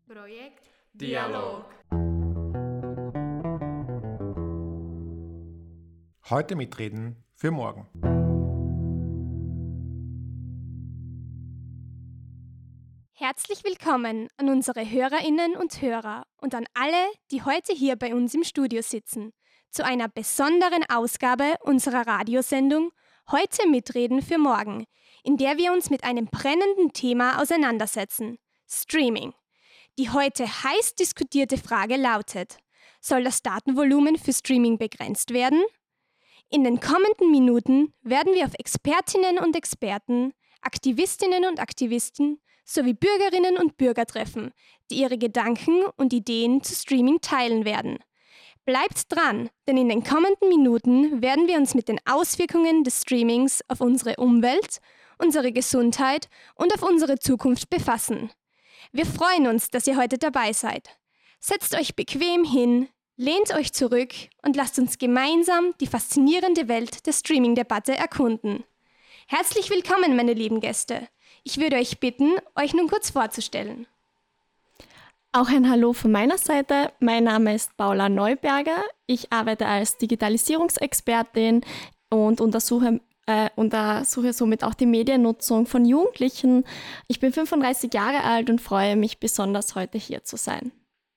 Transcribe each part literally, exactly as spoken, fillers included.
Projekt Dialog. Heute mitreden für morgen. Herzlich willkommen an unsere Hörerinnen und Hörer und an alle, die heute hier bei uns im Studio sitzen, zu einer besonderen Ausgabe unserer Radiosendung Heute mitreden für morgen, in der wir uns mit einem brennenden Thema auseinandersetzen: Streaming. Die heute heiß diskutierte Frage lautet: Soll das Datenvolumen für Streaming begrenzt werden? In den kommenden Minuten werden wir auf Expertinnen und Experten, Aktivistinnen und Aktivisten sowie Bürgerinnen und Bürger treffen, die ihre Gedanken und Ideen zu Streaming teilen werden. Bleibt dran, denn in den kommenden Minuten werden wir uns mit den Auswirkungen des Streamings auf unsere Umwelt, unsere Gesundheit und auf unsere Zukunft befassen. Wir freuen uns, dass ihr heute dabei seid. Setzt euch bequem hin, lehnt euch zurück und lasst uns gemeinsam die faszinierende Welt der Streaming-Debatte erkunden. Herzlich willkommen, meine lieben Gäste. Ich würde euch bitten, euch nun kurz vorzustellen. Auch ein Hallo von meiner Seite. Mein Name ist Paula Neuberger. Ich arbeite als Digitalisierungsexpertin und untersuche Äh, untersuche somit auch die Mediennutzung von Jugendlichen. Ich bin fünfunddreißig Jahre alt und freue mich besonders, heute hier zu sein.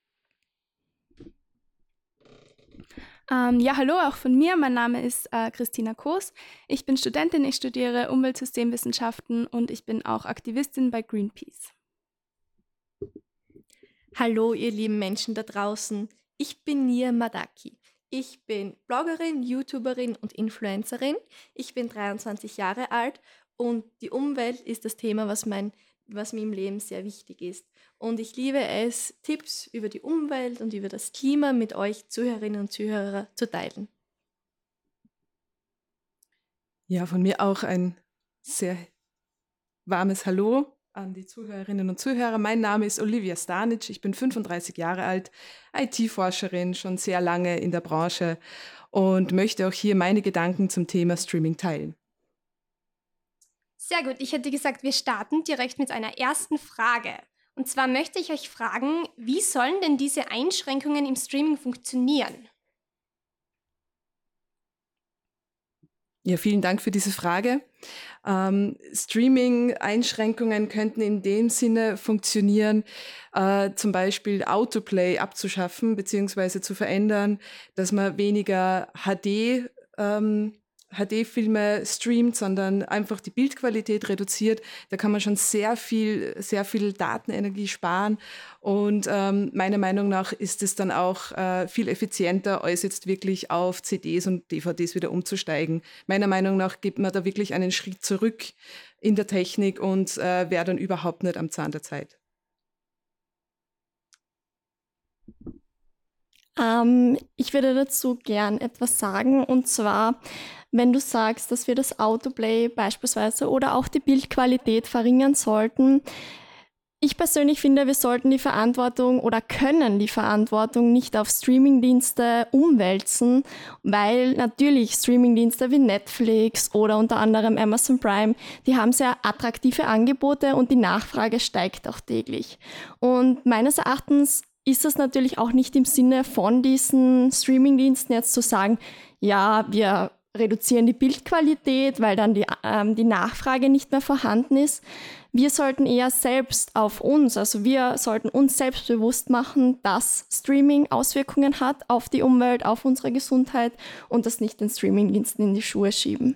Ähm, ja, hallo auch von mir. Mein Name ist äh, Christina Koos. Ich bin Studentin, ich studiere Umweltsystemwissenschaften und ich bin auch Aktivistin bei Greenpeace. Hallo, ihr lieben Menschen da draußen. Ich bin Nia Madaki. Ich bin Bloggerin, YouTuberin und Influencerin. Ich bin dreiundzwanzig Jahre alt und die Umwelt ist das Thema, was, mein, was mir im Leben sehr wichtig ist. Und ich liebe es, Tipps über die Umwelt und über das Klima mit euch Zuhörerinnen und Zuhörern zu teilen. Ja, von mir auch ein sehr warmes Hallo an die Zuhörerinnen und Zuhörer. Mein Name ist Olivia Stanic, ich bin fünfunddreißig Jahre alt, I T-Forscherin, schon sehr lange in der Branche und möchte auch hier meine Gedanken zum Thema Streaming teilen. Sehr gut, ich hätte gesagt, wir starten direkt mit einer ersten Frage. Und zwar möchte ich euch fragen, wie sollen denn diese Einschränkungen im Streaming funktionieren? Ja, vielen Dank für diese Frage. Ähm, Streaming-Einschränkungen könnten in dem Sinne funktionieren, äh, zum Beispiel Autoplay abzuschaffen bzw. zu verändern, dass man weniger H D ähm, H D-Filme streamt, sondern einfach die Bildqualität reduziert. Da kann man schon sehr viel, sehr viel Datenenergie sparen. Und ähm, meiner Meinung nach ist es dann auch äh, viel effizienter, als jetzt wirklich auf C Ds und D V Ds wieder umzusteigen. Meiner Meinung nach gibt man da wirklich einen Schritt zurück in der Technik und äh, wäre dann überhaupt nicht am Zahn der Zeit. Ähm, ich würde dazu gern etwas sagen, und zwar, wenn du sagst, dass wir das Autoplay beispielsweise oder auch die Bildqualität verringern sollten. Ich persönlich finde, wir sollten die Verantwortung oder können die Verantwortung nicht auf Streamingdienste umwälzen, weil natürlich Streamingdienste wie Netflix oder unter anderem Amazon Prime, die haben sehr attraktive Angebote und die Nachfrage steigt auch täglich. Und meines Erachtens ist es natürlich auch nicht im Sinne von diesen Streamingdiensten jetzt zu sagen, ja, wir reduzieren die Bildqualität, weil dann die, ähm, die Nachfrage nicht mehr vorhanden ist. Wir sollten eher selbst auf uns, also wir sollten uns selbst bewusst machen, dass Streaming Auswirkungen hat auf die Umwelt, auf unsere Gesundheit und das nicht den Streamingdiensten in die Schuhe schieben.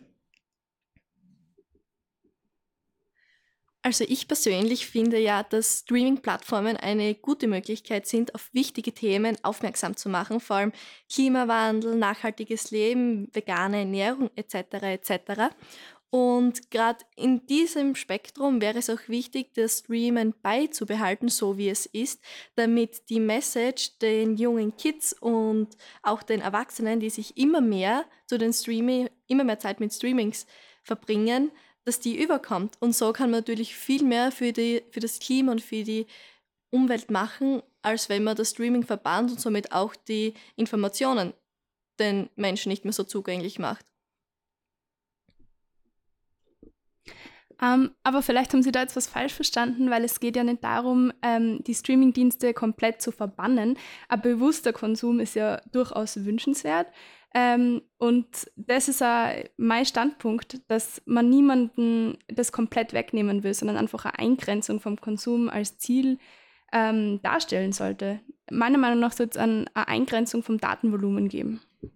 Also ich persönlich finde ja, dass Streaming-Plattformen eine gute Möglichkeit sind, auf wichtige Themen aufmerksam zu machen, vor allem Klimawandel, nachhaltiges Leben, vegane Ernährung et cetera et cetera. Und gerade in diesem Spektrum wäre es auch wichtig, das Streamen beizubehalten, so wie es ist, damit die Message den jungen Kids und auch den Erwachsenen, die sich immer mehr zu den Streaming, immer mehr Zeit mit Streamings verbringen, dass die überkommt. Und so kann man natürlich viel mehr für, die, für das Klima und für die Umwelt machen, als wenn man das Streaming verbannt und somit auch die Informationen den Menschen nicht mehr so zugänglich macht. Um, aber vielleicht haben Sie da jetzt was falsch verstanden, weil es geht ja nicht darum, ähm, die Streamingdienste komplett zu verbannen. Ein bewusster Konsum ist ja durchaus wünschenswert. Ähm, und das ist auch mein Standpunkt, dass man niemanden das komplett wegnehmen will, sondern einfach eine Eingrenzung vom Konsum als Ziel ähm, darstellen sollte. Meiner Meinung nach sollte es eine, eine Eingrenzung vom Datenvolumen geben.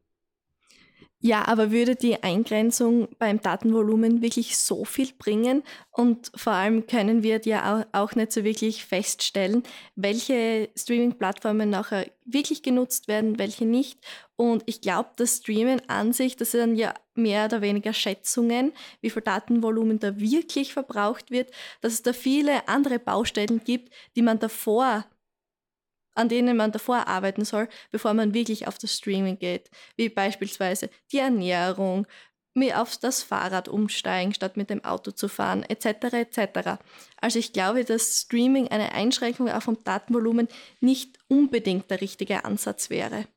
Ja, aber würde die Eingrenzung beim Datenvolumen wirklich so viel bringen? Und vor allem können wir ja auch nicht so wirklich feststellen, welche Streaming-Plattformen nachher wirklich genutzt werden, welche nicht. Und ich glaube, das Streamen an sich, das sind ja mehr oder weniger Schätzungen, wie viel Datenvolumen da wirklich verbraucht wird, dass es da viele andere Baustellen gibt, die man davor an denen man davor arbeiten soll, bevor man wirklich auf das Streaming geht, wie beispielsweise die Ernährung, mir auf das Fahrrad umsteigen, statt mit dem Auto zu fahren, et cetera et cetera. Also ich glaube, dass Streaming eine Einschränkung auch vom Datenvolumen nicht unbedingt der richtige Ansatz wäre.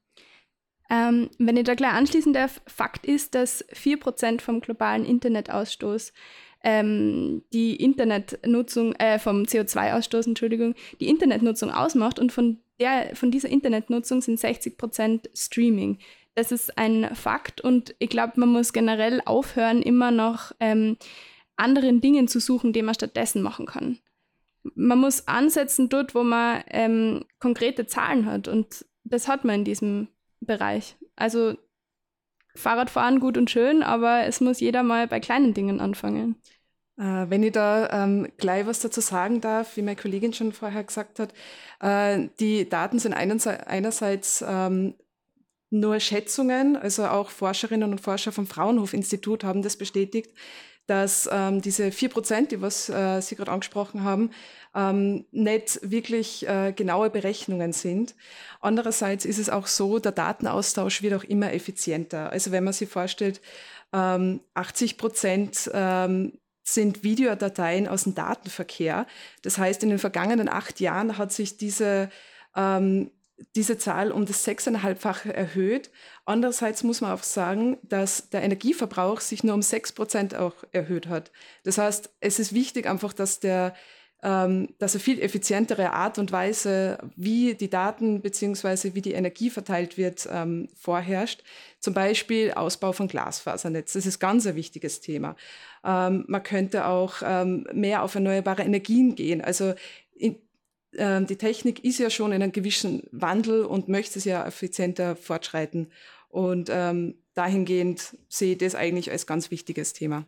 Ähm, wenn ich da gleich anschließen darf, Fakt ist, dass vier Prozent vom globalen Internetausstoß ähm, die Internetnutzung, äh, vom C O zwei Ausstoß, Entschuldigung, die Internetnutzung ausmacht und von der, von dieser Internetnutzung sind sechzig Prozent Streaming. Das ist ein Fakt und ich glaube, man muss generell aufhören, immer noch ähm, anderen Dingen zu suchen, die man stattdessen machen kann. Man muss ansetzen dort, wo man ähm, konkrete Zahlen hat und das hat man in diesem Bereich. Also Fahrradfahren gut und schön, aber es muss jeder mal bei kleinen Dingen anfangen. Äh, wenn ich da ähm, gleich was dazu sagen darf, wie meine Kollegin schon vorher gesagt hat, äh, die Daten sind einerseits, einerseits ähm, nur Schätzungen, also auch Forscherinnen und Forscher vom Fraunhofer-Institut haben das bestätigt, dass ähm, diese vier Prozent, die was äh, Sie gerade angesprochen haben, ähm, nicht wirklich äh, genaue Berechnungen sind. Andererseits ist es auch so, der Datenaustausch wird auch immer effizienter. Also wenn man sich vorstellt, ähm, achtzig Prozent ähm, sind Videodateien aus dem Datenverkehr. Das heißt, in den vergangenen acht Jahren hat sich diese ähm, diese Zahl um das sechseinhalbfache erhöht. Andererseits muss man auch sagen, dass der Energieverbrauch sich nur um sechs Prozent auch erhöht hat. Das heißt, es ist wichtig einfach, dass der ähm, dass eine viel effizientere Art und Weise, wie die Daten bzw. wie die Energie verteilt wird, ähm, vorherrscht. Zum Beispiel Ausbau von Glasfasernetz. Das ist ganz ein wichtiges Thema. Ähm, man könnte auch ähm, mehr auf erneuerbare Energien gehen. Also in, die Technik ist ja schon in einem gewissen Wandel und möchte es ja effizienter fortschreiten. Und ähm, dahingehend sehe ich das eigentlich als ganz wichtiges Thema.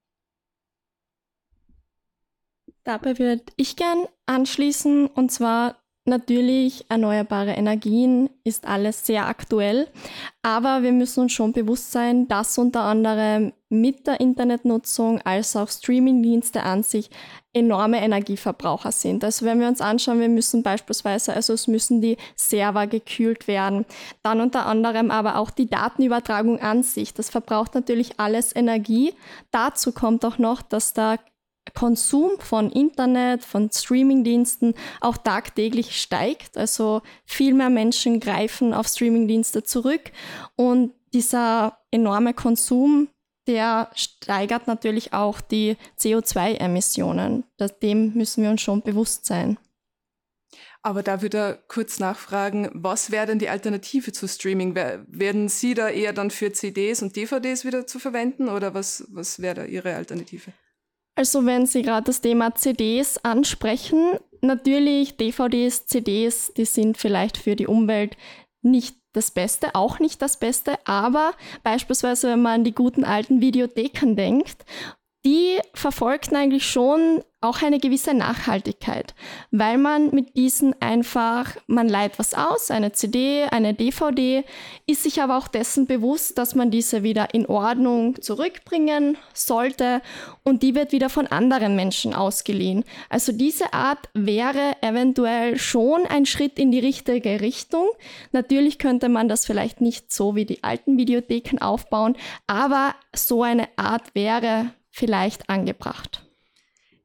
Dabei würde ich gern anschließen, und zwar natürlich erneuerbare Energien ist alles sehr aktuell, aber wir müssen uns schon bewusst sein, dass unter anderem mit der Internetnutzung als auch Streamingdienste an sich enorme Energieverbraucher sind. Also wenn wir uns anschauen, wir müssen beispielsweise, also es müssen die Server gekühlt werden, dann unter anderem aber auch die Datenübertragung an sich. Das verbraucht natürlich alles Energie. Dazu kommt auch noch, dass der Konsum von Internet, von Streamingdiensten auch tagtäglich steigt. Also viel mehr Menschen greifen auf Streamingdienste zurück und dieser enorme Konsum, der steigert natürlich auch die C O zwei Emissionen. Dem müssen wir uns schon bewusst sein. Aber da würde ich kurz nachfragen, was wäre denn die Alternative zu Streaming? Werden Sie da eher dann für C Ds und D V Ds wieder zu verwenden oder was, was wäre da Ihre Alternative? Also wenn Sie gerade das Thema C Ds ansprechen, natürlich D V Ds, C Ds, die sind vielleicht für die Umwelt nicht das Beste, auch nicht das Beste, aber beispielsweise, wenn man an die guten alten Videotheken denkt, die verfolgten eigentlich schon auch eine gewisse Nachhaltigkeit, weil man mit diesen einfach, man leiht was aus, eine C D, eine D V D, ist sich aber auch dessen bewusst, dass man diese wieder in Ordnung zurückbringen sollte und die wird wieder von anderen Menschen ausgeliehen. Also diese Art wäre eventuell schon ein Schritt in die richtige Richtung. Natürlich könnte man das vielleicht nicht so wie die alten Videotheken aufbauen, aber so eine Art wäre vielleicht angebracht.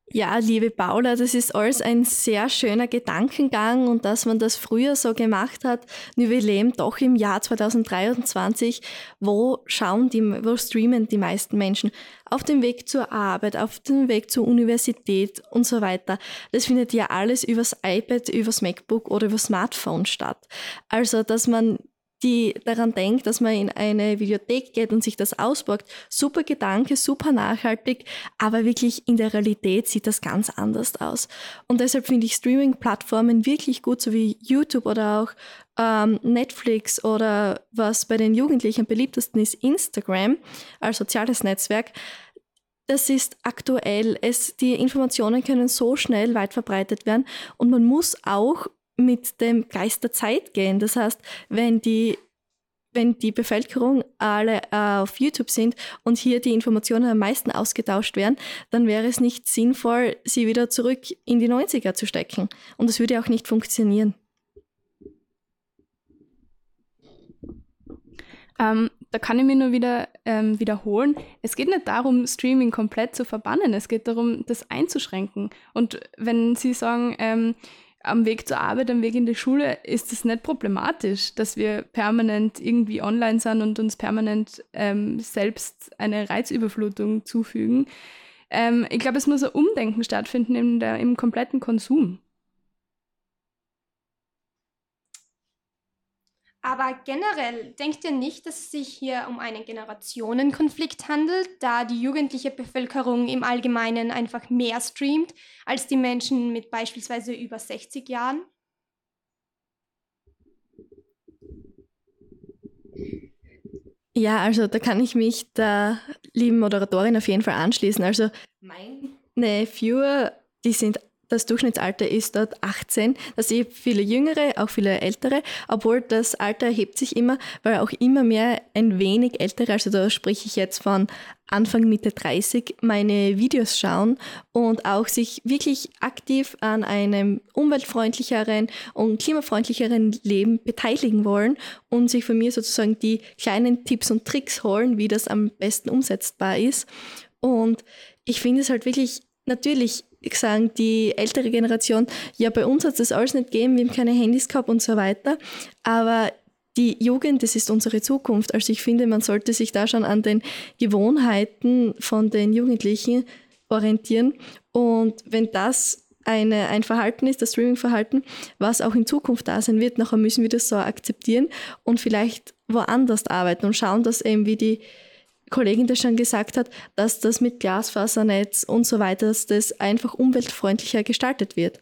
Ja, liebe Paula, das ist alles ein sehr schöner Gedankengang und dass man das früher so gemacht hat. Nur wir leben doch im Jahr zwanzig dreiundzwanzig. Wo schauen die, wo streamen die meisten Menschen? Auf dem Weg zur Arbeit, auf dem Weg zur Universität und so weiter. Das findet ja alles übers iPad, übers MacBook oder übers Smartphone statt. Also, dass man die daran denkt, dass man in eine Videothek geht und sich das ausborgt. Super Gedanke, super nachhaltig, aber wirklich in der Realität sieht das ganz anders aus. Und deshalb finde ich Streaming-Plattformen wirklich gut, so wie YouTube oder auch ähm, Netflix oder was bei den Jugendlichen am beliebtesten ist, Instagram als soziales Netzwerk. Das ist aktuell. Es, die Informationen können so schnell weit verbreitet werden und man muss auch mit dem Geist der Zeit gehen. Das heißt, wenn die, wenn die Bevölkerung alle äh, auf YouTube sind und hier die Informationen am meisten ausgetauscht werden, dann wäre es nicht sinnvoll, sie wieder zurück in die neunziger zu stecken. Und das würde auch nicht funktionieren. Ähm, da kann ich mir nur wieder ähm, wiederholen, es geht nicht darum, Streaming komplett zu verbannen, es geht darum, das einzuschränken. Und wenn Sie sagen, ähm, am Weg zur Arbeit, am Weg in die Schule, ist es nicht problematisch, dass wir permanent irgendwie online sind und uns permanent ähm, selbst eine Reizüberflutung zufügen. Ähm, ich glaube, es muss ein Umdenken stattfinden in der, im kompletten Konsum. Aber generell, denkt ihr nicht, dass es sich hier um einen Generationenkonflikt handelt, da die jugendliche Bevölkerung im Allgemeinen einfach mehr streamt als die Menschen mit beispielsweise über sechzig Jahren? Ja, also da kann ich mich der lieben Moderatorin auf jeden Fall anschließen. Also meine Viewer, die sind das Durchschnittsalter ist dort achtzehn. Das sind viele Jüngere, auch viele Ältere, obwohl das Alter erhebt sich immer, weil auch immer mehr ein wenig Ältere, also da spreche ich jetzt von Anfang, Mitte dreißig, meine Videos schauen und auch sich wirklich aktiv an einem umweltfreundlicheren und klimafreundlicheren Leben beteiligen wollen und sich von mir sozusagen die kleinen Tipps und Tricks holen, wie das am besten umsetzbar ist. Und ich finde es halt wirklich, natürlich sagen die ältere Generation, ja, bei uns hat es das alles nicht gegeben, wir haben keine Handys gehabt und so weiter, aber die Jugend, das ist unsere Zukunft. Also ich finde, man sollte sich da schon an den Gewohnheiten von den Jugendlichen orientieren und wenn das eine, ein Verhalten ist, das Streaming-Verhalten, was auch in Zukunft da sein wird, nachher müssen wir das so akzeptieren und vielleicht woanders arbeiten und schauen, dass eben, wie die Kollegin das schon gesagt hat, dass das mit Glasfasernetz und so weiter, dass das einfach umweltfreundlicher gestaltet wird.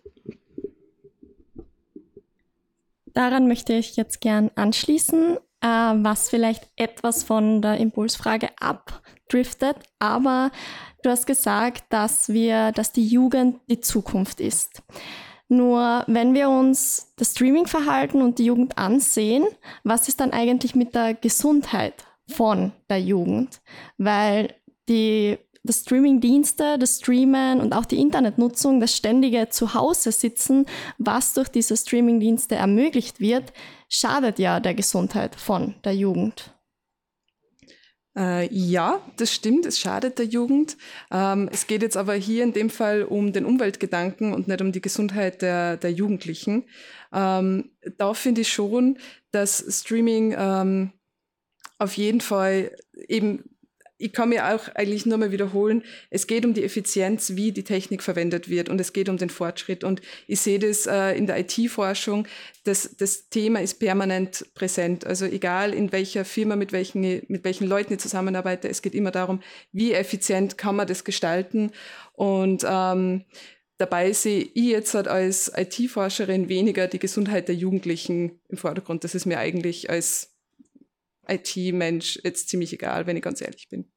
Daran möchte ich jetzt gern anschließen, äh, was vielleicht etwas von der Impulsfrage abdriftet, aber du hast gesagt, dass wir, dass die Jugend die Zukunft ist. Nur wenn wir uns das Streaming-Verhalten und die Jugend ansehen, was ist dann eigentlich mit der Gesundheit von der Jugend? Weil die das Streaming-Dienste, das Streamen und auch die Internetnutzung, das ständige Zuhause sitzen, was durch diese Streaming-Dienste ermöglicht wird, schadet ja der Gesundheit von der Jugend. Äh, ja, das stimmt, es schadet der Jugend. Ähm, es geht jetzt aber hier in dem Fall um den Umweltgedanken und nicht um die Gesundheit der, der Jugendlichen. Ähm, da finde ich schon, dass Streaming ähm, auf jeden Fall eben, ich kann mir auch eigentlich nur mal wiederholen, es geht um die Effizienz, wie die Technik verwendet wird und es geht um den Fortschritt. Und ich sehe das äh, in der I T-Forschung, das, das Thema ist permanent präsent. Also egal in welcher Firma, mit welchen, mit welchen Leuten ich zusammenarbeite, es geht immer darum, wie effizient kann man das gestalten. Und ähm, dabei sehe ich jetzt halt als I T-Forscherin weniger die Gesundheit der Jugendlichen im Vordergrund. Das ist mir eigentlich als I T-Mensch jetzt ziemlich egal, wenn ich ganz ehrlich bin.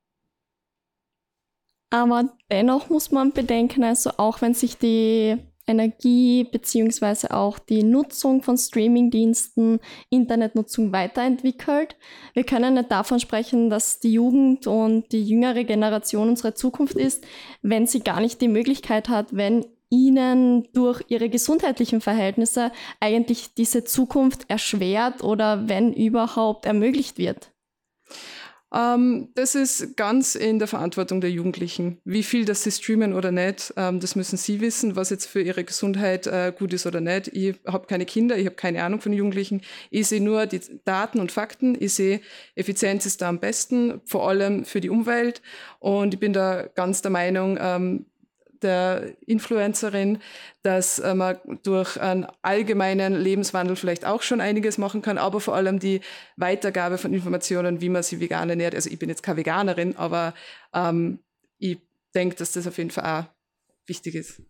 Aber dennoch muss man bedenken, also auch wenn sich die Energie beziehungsweise auch die Nutzung von Streamingdiensten, Internetnutzung weiterentwickelt, wir können nicht davon sprechen, dass die Jugend und die jüngere Generation unsere Zukunft ist, wenn sie gar nicht die Möglichkeit hat, wenn ihnen durch ihre gesundheitlichen Verhältnisse eigentlich diese Zukunft erschwert oder wenn überhaupt ermöglicht wird. Ähm, das ist ganz in der Verantwortung der Jugendlichen. Wie viel das sie streamen oder nicht, ähm, das müssen sie wissen, was jetzt für ihre Gesundheit äh, gut ist oder nicht. Ich habe keine Kinder, ich habe keine Ahnung von Jugendlichen. Ich sehe nur die Daten und Fakten. Ich sehe, Effizienz ist da am besten, vor allem für die Umwelt. Und ich bin da ganz der Meinung, ähm, der Influencerin, dass äh, man durch einen allgemeinen Lebenswandel vielleicht auch schon einiges machen kann, aber vor allem die Weitergabe von Informationen, wie man sich vegan ernährt. Also ich bin jetzt keine Veganerin, aber ähm, ich denke, dass das auf jeden Fall auch wichtig ist.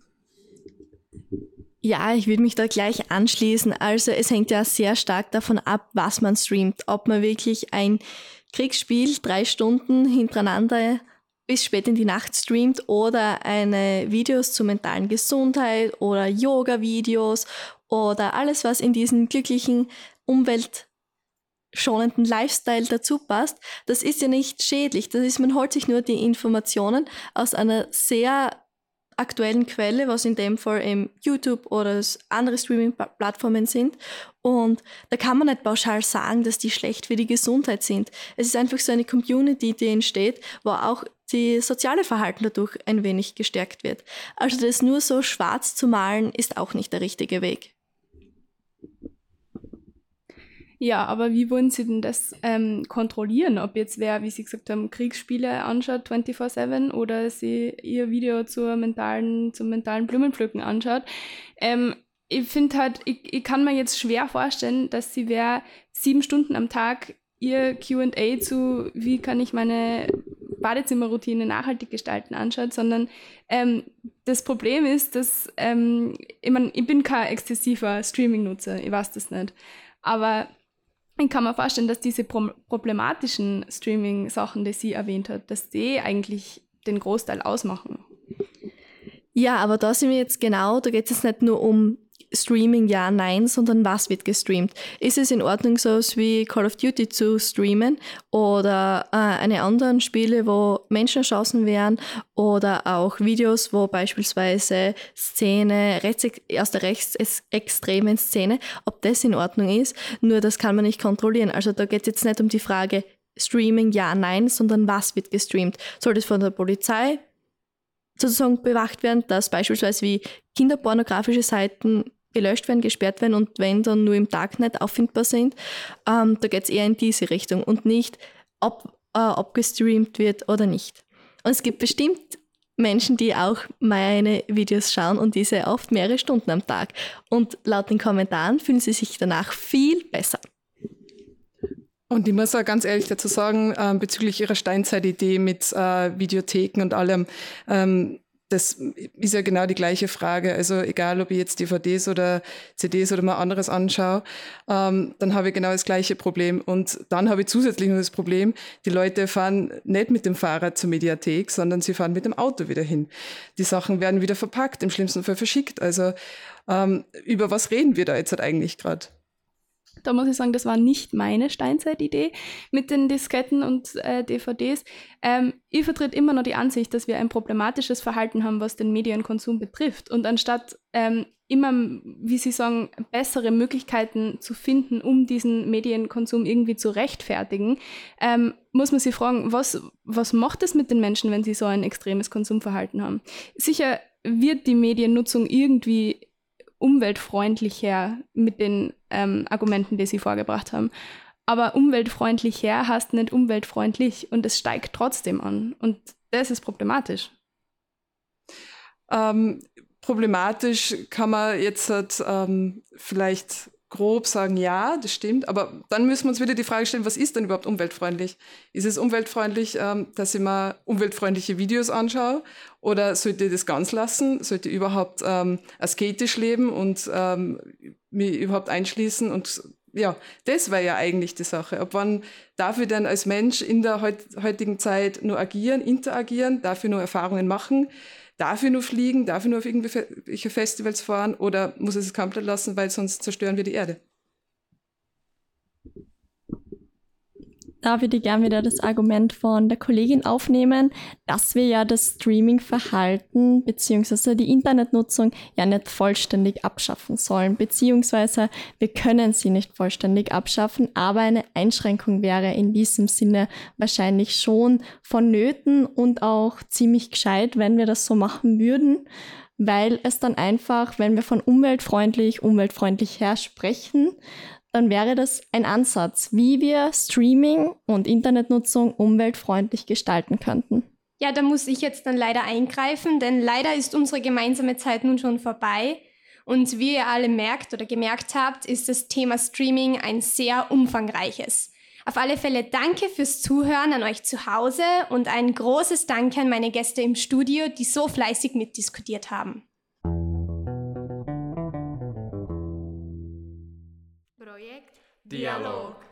Ja, ich würde mich da gleich anschließen. Also es hängt ja sehr stark davon ab, was man streamt. Ob man wirklich ein Kriegsspiel drei Stunden hintereinander bis spät in die Nacht streamt oder eine Videos zur mentalen Gesundheit oder Yoga-Videos oder alles, was in diesen glücklichen, umweltschonenden Lifestyle dazu passt, das ist ja nicht schädlich. Das ist, man holt sich nur die Informationen aus einer sehr aktuellen Quelle, was in dem Fall eben YouTube oder andere Streaming-Plattformen sind. Und da kann man nicht pauschal sagen, dass die schlecht für die Gesundheit sind. Es ist einfach so eine Community, die entsteht, wo auch die soziale Verhalten dadurch ein wenig gestärkt wird. Also das nur so schwarz zu malen, ist auch nicht der richtige Weg. Ja, aber wie wollen Sie denn das ähm, kontrollieren? Ob jetzt wer, wie Sie gesagt haben, Kriegsspiele anschaut vierundzwanzig sieben oder sie ihr Video zur mentalen, zum mentalen Blumenpflücken anschaut. Ähm, ich finde halt, ich, ich kann mir jetzt schwer vorstellen, dass sie wer sieben Stunden am Tag ihr Q and A zu, wie kann ich meine Badezimmerroutine nachhaltig gestalten, anschaut, sondern ähm, das Problem ist, dass ähm, ich, mein, ich bin kein exzessiver Streaming-Nutzer, ich weiß das nicht, aber ich kann mir vorstellen, dass diese pro- problematischen Streaming-Sachen, die sie erwähnt hat, dass die eigentlich den Großteil ausmachen. Ja, aber da sind wir jetzt genau, da geht es nicht nur um Streaming, ja, nein, sondern was wird gestreamt. Ist es in Ordnung, so wie Call of Duty zu streamen oder äh, eine anderen Spiele, wo Menschen erschossen werden oder auch Videos, wo beispielsweise Szene rechts, aus der rechtsextremen Szene, ob das in Ordnung ist, nur das kann man nicht kontrollieren. Also da geht es jetzt nicht um die Frage Streaming, ja, nein, sondern was wird gestreamt. Soll das von der Polizei sozusagen bewacht werden, dass beispielsweise wie kinderpornografische Seiten gelöscht werden, gesperrt werden und wenn dann nur im Darknet auffindbar sind, ähm, da geht es eher in diese Richtung und nicht, ob, äh, ob gestreamt wird oder nicht. Und es gibt bestimmt Menschen, die auch meine Videos schauen und diese oft mehrere Stunden am Tag. Und laut den Kommentaren fühlen sie sich danach viel besser. Und ich muss auch ganz ehrlich dazu sagen, äh, bezüglich Ihrer Steinzeitidee mit äh, Videotheken und allem, ähm, das ist ja genau die gleiche Frage. Also egal, ob ich jetzt D V Ds oder C Ds oder mal anderes anschaue, ähm, dann habe ich genau das gleiche Problem. Und dann habe ich zusätzlich noch das Problem, die Leute fahren nicht mit dem Fahrrad zur Mediathek, sondern sie fahren mit dem Auto wieder hin. Die Sachen werden wieder verpackt, im schlimmsten Fall verschickt. Also ähm, über was reden wir da jetzt halt eigentlich gerade? Da muss ich sagen, das war nicht meine Steinzeitidee mit den Disketten und äh, D V Ds. Ähm, ich vertrete immer noch die Ansicht, dass wir ein problematisches Verhalten haben, was den Medienkonsum betrifft. Und anstatt ähm, immer, wie Sie sagen, bessere Möglichkeiten zu finden, um diesen Medienkonsum irgendwie zu rechtfertigen, ähm, muss man sich fragen, was, was macht es mit den Menschen, wenn sie so ein extremes Konsumverhalten haben? Sicher wird die Mediennutzung irgendwie umweltfreundlicher mit den ähm, Argumenten, die Sie vorgebracht haben. Aber umweltfreundlicher heißt nicht umweltfreundlich und es steigt trotzdem an. Und das ist problematisch. Ähm, problematisch kann man jetzt halt, ähm, vielleicht grob sagen, ja, das stimmt, aber dann müssen wir uns wieder die Frage stellen, was ist denn überhaupt umweltfreundlich? Ist es umweltfreundlich, ähm, dass ich mir umweltfreundliche Videos anschaue oder sollte ich das ganz lassen? Sollte ich überhaupt ähm, asketisch leben und ähm, mich überhaupt einschließen? Und ja, das wäre ja eigentlich die Sache. Ab wann darf ich denn als Mensch in der heut, heutigen Zeit nur agieren, interagieren, darf ich nur Erfahrungen machen? Darf ich nur fliegen? Darf ich nur auf irgendwelche Festivals fahren? Oder muss ich es komplett lassen, weil sonst zerstören wir die Erde? Da würde ich gerne wieder das Argument von der Kollegin aufnehmen, dass wir ja das Streaming-Verhalten bzw. die Internetnutzung ja nicht vollständig abschaffen sollen, beziehungsweise wir können sie nicht vollständig abschaffen, aber eine Einschränkung wäre in diesem Sinne wahrscheinlich schon vonnöten und auch ziemlich gescheit, wenn wir das so machen würden, weil es dann einfach, wenn wir von umweltfreundlich, umweltfreundlich her sprechen, dann wäre das ein Ansatz, wie wir Streaming und Internetnutzung umweltfreundlich gestalten könnten. Ja, da muss ich jetzt dann leider eingreifen, denn leider ist unsere gemeinsame Zeit nun schon vorbei. Und wie ihr alle merkt oder gemerkt habt, ist das Thema Streaming ein sehr umfangreiches. Auf alle Fälle danke fürs Zuhören an euch zu Hause und ein großes Danke an meine Gäste im Studio, die so fleißig mitdiskutiert haben. Projekt Dialog.